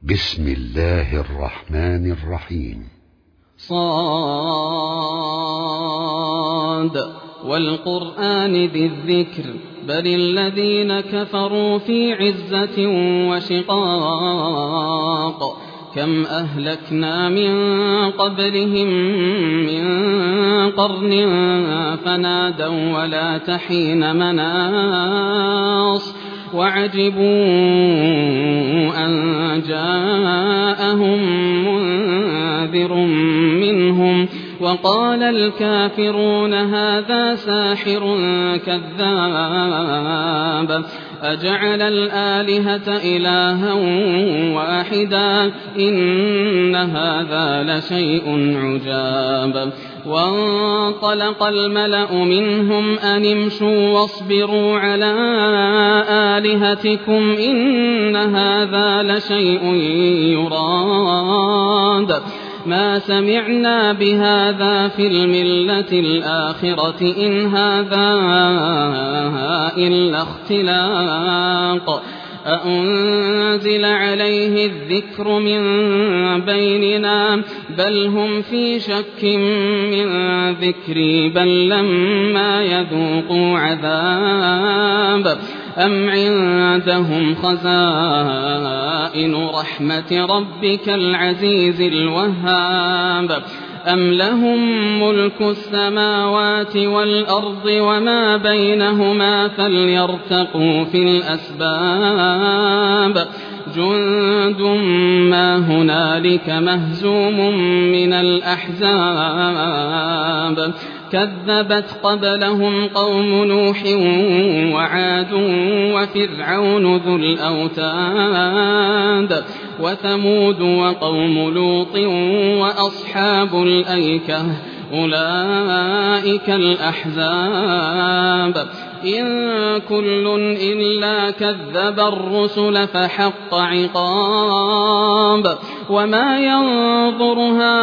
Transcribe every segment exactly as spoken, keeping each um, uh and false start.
بسم الله الرحمن الرحيم. صاد والقرآن ذي الذكر بل الذين كفروا في عزة وشقاق كم أهلكنا من قبلهم من قرن فنادوا ولا تحين مناص وعجبوا أن جاءهم منذر منهم وقال الكافرون هذا ساحر كذاب أجعل الآلهة إلها واحدا إن هذا لشيء عجاب وانطلق الملأ منهم أن امشوا واصبروا على آلهتكم إن هذا لشيء يراد ما سمعنا بهذا في الملة الآخرة إن هذا إلا اختلاق أأنزل عليه الذكر من بيننا بل هم في شك من ذكري بل لما يذوقوا عذاب أم عندهم خزائن رحمة ربك العزيز الوهاب أم لهم ملك السماوات والأرض وما بينهما فليرتقوا في الأسباب جند ما هنالك مهزوم من الأحزاب كذبت قبلهم قوم نوح وعاد وفرعون ذو الأوتاد وثمود وقوم لوط وأصحاب الأيكة أولئك الأحزاب إن كل إلا كذب الرسل فحق عقاب وما ينظر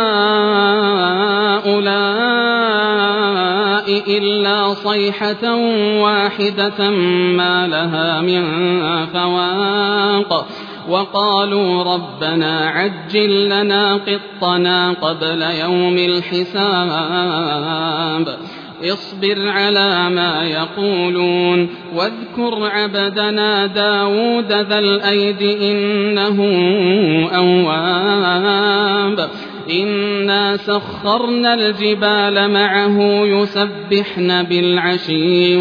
هؤلاء إلا صيحة واحدة ما لها من فواق وقالوا ربنا عجل لنا قطنا قبل يوم الحساب اصبر على ما يقولون واذكر عبدنا داود ذا الأيد إنه أواب إنا سخرنا الجبال معه يسبحن بالعشي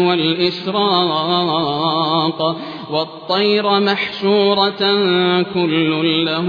والإشراق والطير محشورة كل له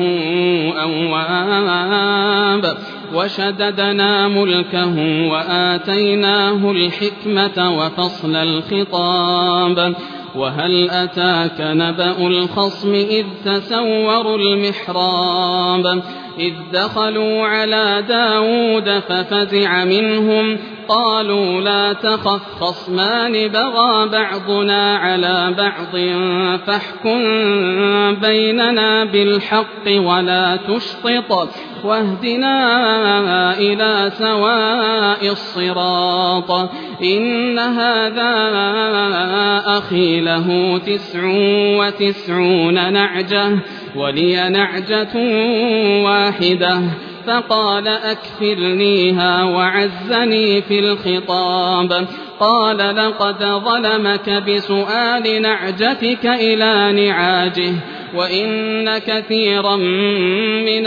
أواب وشددنا ملكه وآتيناه الحكمة وفصل الخطاب وهل أتاك نبأ الخصم إذ تسوروا المحراب إذ دخلوا على داود ففزع منهم قالوا لا تخف خصمان بغى بعضنا على بعض فاحكم بيننا بالحق ولا تشطط واهدنا إلى سواء الصراط إن هذا أخي له تسع وتسعون نعجة ولي نعجة واحدة فقال أكفلنيها وعزني في الخطاب قال لقد ظلمك بسؤال نعجتك إلى نعاجه وإن كثيرا من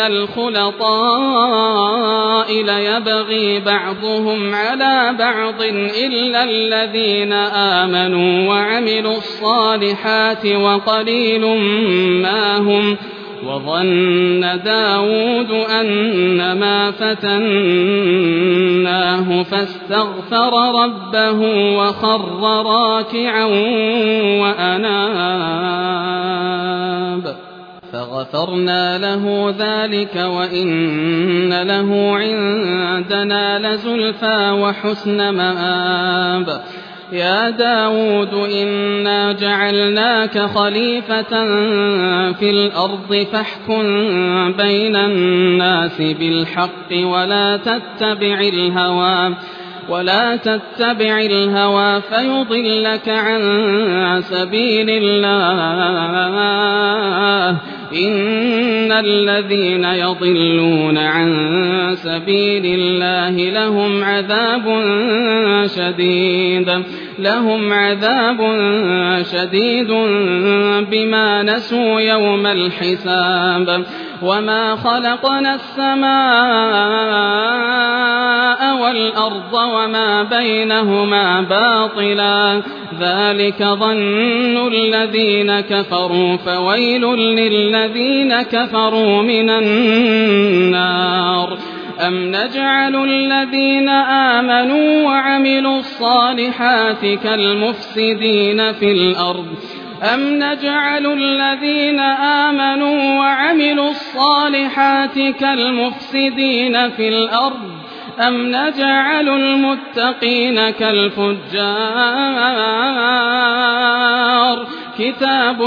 الخلطاء ليبغي بعضهم على بعض إلا الذين آمنوا وعملوا الصالحات وقليل ما هم وظن داود أنما فتناه فاستغفر ربه وخر راكعا وأناب فغفرنا له ذلك وإن له عندنا لزلفى وحسن مآب يا داود إنا جعلناك خليفة في الأرض فاحكم بين الناس بالحق ولا تتبع الهوى ولا تتبع الهوى فيضلك عن سبيل الله إن الذين يضلون عن سبيل الله لهم عذاب شديد لهم عذاب شديد بما نسوا يوم الحساب وما خلقنا السماء والأرض وما بينهما باطلا ذلك ظن الذين كفروا فويل للذين كفروا من النار أم نجعل الذين آمنوا وعملوا الصالحات كالمفسدين في الأرض أم نجعل الذين آمنوا وعملوا الصالحات كالمفسدين في الأرض أم نجعل المتقين كالفجار كتاب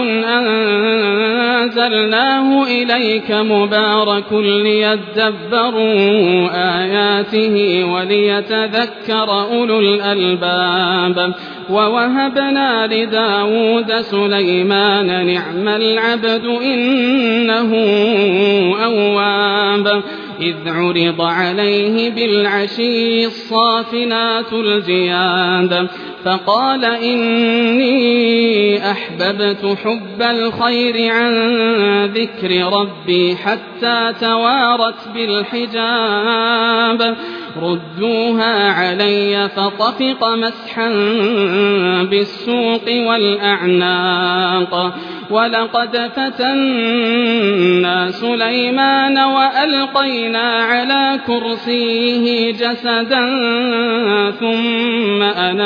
أنزلناه إليك مبارك ليدبروا آياته وليتذكر أولو الألباب ووهبنا لداود سليمان نعم العبد إنه أواب إذ عرض عليه بالعشي الصافنات الجياد فقال إني أحببت حب الخير عن ذكر ربي حتى توارت بالحجاب ردوها علي فطفق مسحا بالسوق والأعناق ولقد فتنا سليمان وألقينا على كرسيه جسدا ثم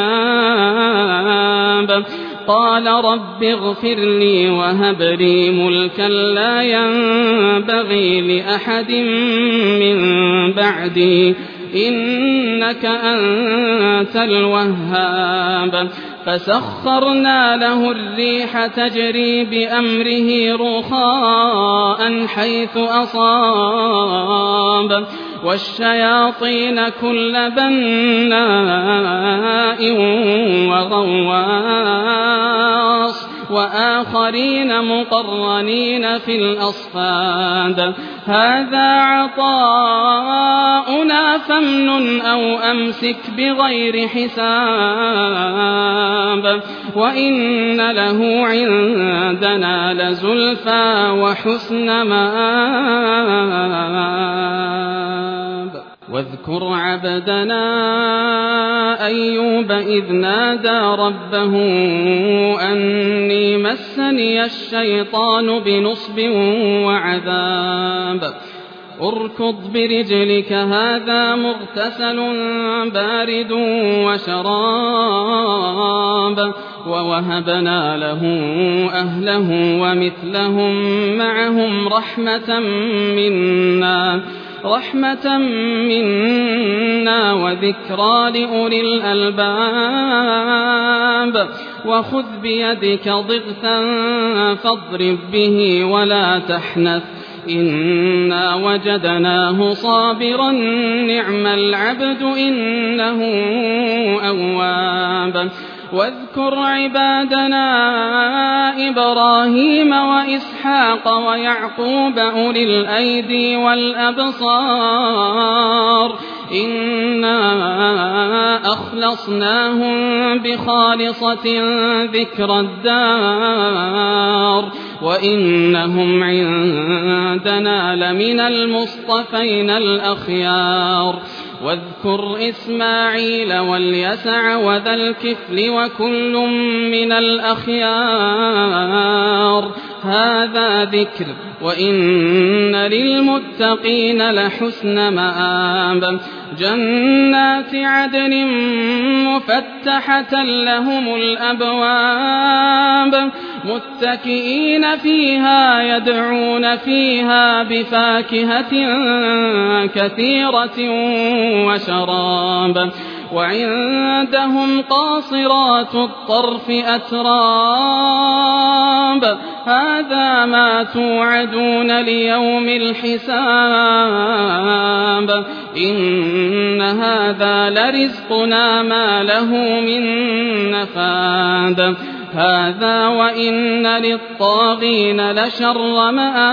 أناب قال رب اغفر لي وهب لي ملكا لا ينبغي لأحد من بعدي إنك أنت الوهاب فسخرنا له الريح تجري بأمره رخاء حيث أصاب والشياطين كل بناء وغواص وآخرين مقرنين في الأصفاد هذا عطاؤنا فامنن أو أمسك بغير حساب وإن له عندنا لزلفى وحسن مآب واذكر عبدنا أيوب إذ نادى ربه أني مسني الشيطان بنصب وعذاب اركض برجلك هذا مغتسل بارد وشراب ووهبنا له أهله ومثلهم معهم رحمة منا رحمة منا وذكرى لأولي الألباب وخذ بيدك ضغثا فاضرب به ولا تحنث إنا وجدناه صابرا نعم العبد إنه أواب واذكر عبادنا إبراهيم وإسحاق ويعقوب أولي الأيدي والأبصار إنا أخلصناهم بخالصة ذكر الدار وإنهم عندنا لمن المصطفين الأخيار واذكر إسماعيل واليسع وذا الكفل وكل من الأخيار هذا ذكر وإن للمتقين لحسن مآب جنات عدن مفتحة لهم الأبواب متكئين فيها يدعون فيها بفاكهة كثيرة وشراب وعندهم قاصرات الطرف أتراب هذا ما توعدون ليوم الحساب إن هذا لرزقنا ما له من نفاد هذا وإن للطاغين لشر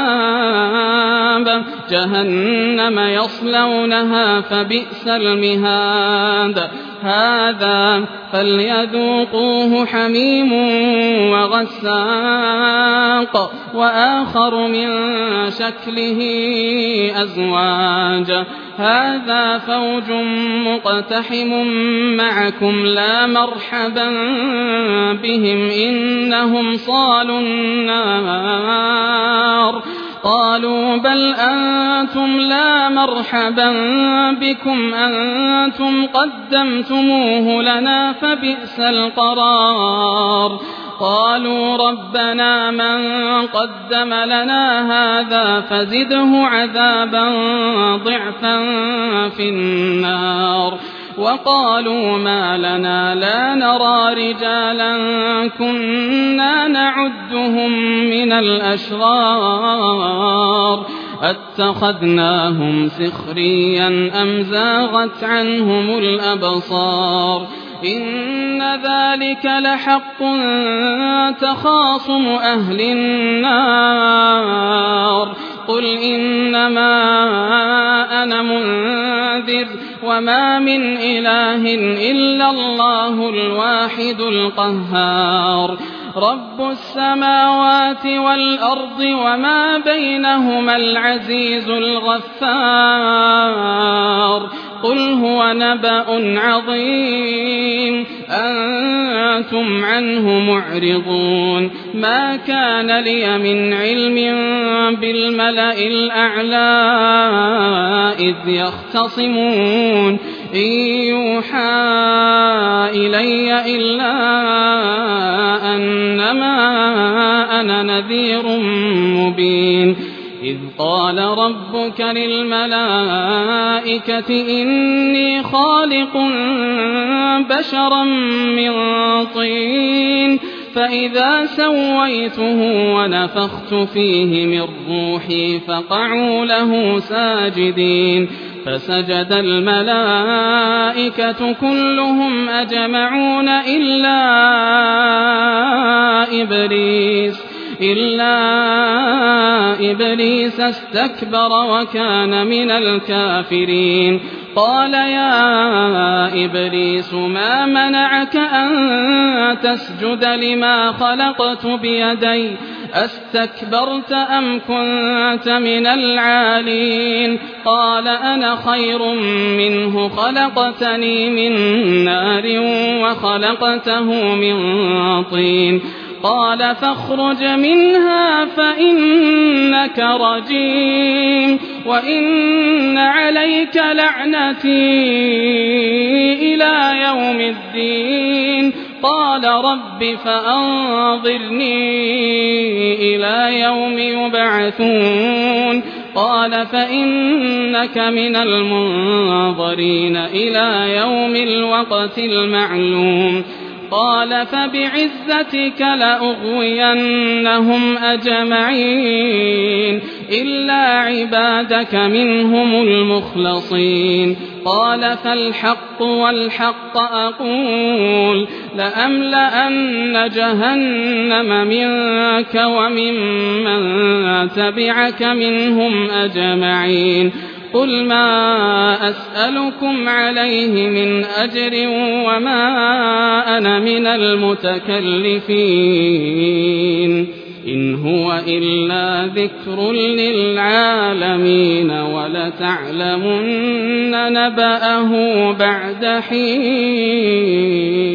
مآب جهنم يصلونها فبئس المهاد هذا فليذوقوه حميم وغساق وآخر من شكله أزواج هذا فوج مقتحم معكم لا مرحبا بهم إنهم صالوا النار قالوا بل أنتم لا مرحبا بكم أنتم قدمتموه لنا فبئس القرار قالوا ربنا من قدم لنا هذا فزده عذابا ضعفا في النار وقالوا ما لنا لا نرى رجالا كنا نعدهم من الأشرار أتخذناهم سخريا أم زاغت عنهم الأبصار إن ذلك لحق تخاصم أهل النار قل إنما أنا منذر وما من إله إلا الله الواحد القهار رب السماوات والأرض وما بينهما العزيز الغفار قل هو نبأ عظيم أنتم عنه معرضون ما كان لي من علم بالملأ الأعلى إذ يختصمون إن يوحى إلي إلا أنما أنا نذير مبين إذ قال ربك للملائكة إني خالق بشرا من طين فإذا سويته ونفخت فيه من روحي فقعوا له ساجدين فسجد الملائكة كلهم أجمعون إلا إبليس إلا إبليس استكبر وكان من الكافرين قال يا إبليس ما منعك أن تسجد لما خلقت بيدي أستكبرت أم كنت من العالين قال أنا خير منه خلقتني من نار وخلقته من طين قال فاخرج منها فإنك رجيم وإن عليك لعنتي إلى يوم الدين قال رب فأنظرني إلى يوم يبعثون قال فإنك من المنظرين إلى يوم الوقت المعلوم قال فبعزتك لأغوينهم أجمعين إلا عبادك منهم المخلصين قال فالحق والحق أقول لأملأن جهنم منك وممن تبعك منهم أجمعين قل ما أسألكم عليه من أجر وما أنا من المتكلفين إن هو إلا ذكر للعالمين ولتعلمن نبأه بعد حين.